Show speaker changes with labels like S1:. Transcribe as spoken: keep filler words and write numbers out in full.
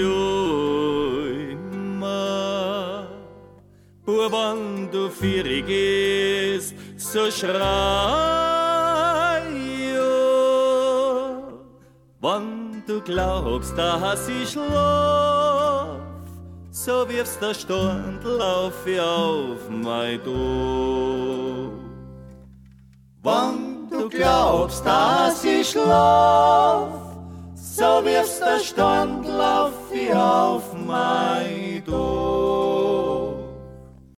S1: immer. Nur wenn du fierig gehst, so schrei ja. Wenn du glaubst, dass ich schlaf, so wirfst der Stundl auf wie auf mein Dorf. Wenn du glaubst, dass ich schlaf, so wirfst der Stundl auf wie auf mein